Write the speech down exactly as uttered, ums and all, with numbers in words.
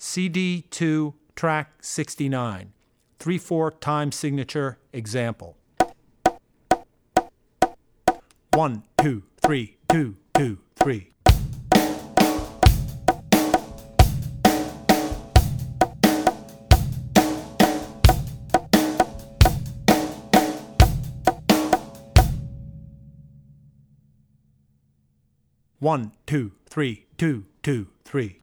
C D two, track sixty-nine, three four time signature example. One, two, three, two, two, three. One, two, three, two, two, three.